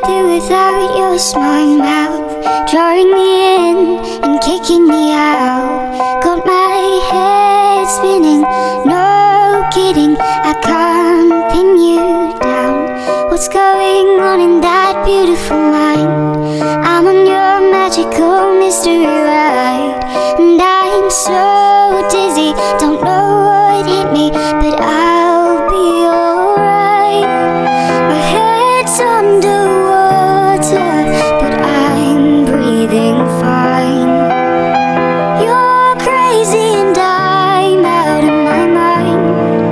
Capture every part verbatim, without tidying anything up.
do without your smart mouth, drawing me in and kicking me out. Got my head spinning, no kidding, I can't pin you down. What's going on in that beautiful mind? I'm on your magical mystery ride, and I'm so dizzy, don't know what hit me, but I'll be alright. My head's underwater, but I'm breathing fine. You're crazy and I'm out of my mind,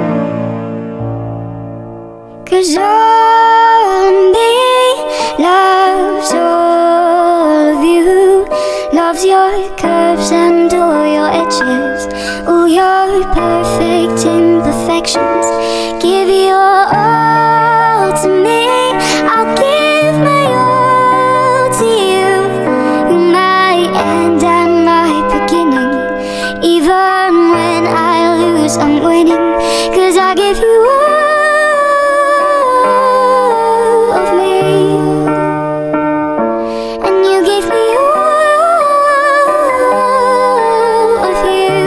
'cause all of me loves all of you, loves your curves and all your edges, all your perfect imperfections. Give your all to me, I'll give my all to you. You're my end and my beginning, even when I lose I'm winning, 'cause I give you all of me, and you give me all of you.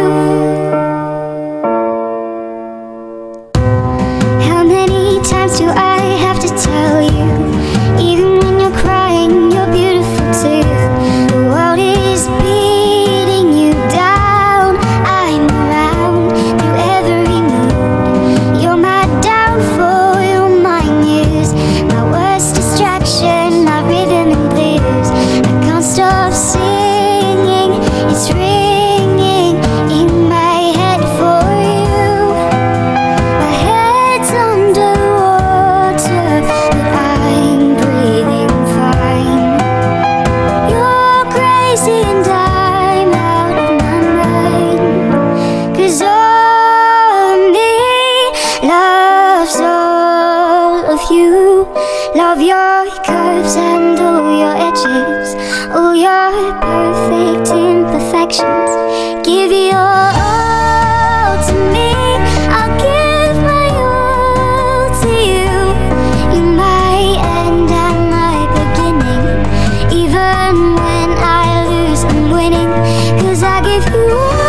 How many times do I have to tell you, even when you're crying, you're beautiful too. The world is beating you down, I'm around through every mood. You're my downfall, you're my muse, my worst distraction, my rhythm and blues. I can't stop singing, it's ringing in my head for you. My head's underwater, but I'm breathing fine. You're crazy and I'm out of my mind, 'cause all of me loves all of you, love your curves and all your edges, all your perfect imperfections. Give your all to me, I'll give my all to you. You're my end and my beginning, even when I lose I'm winning, 'cause I give you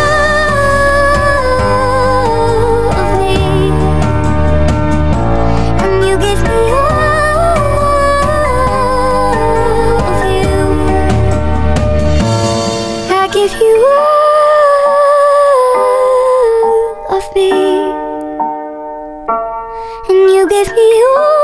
all of me, and you give me all of you. I give you all of me, and you give me all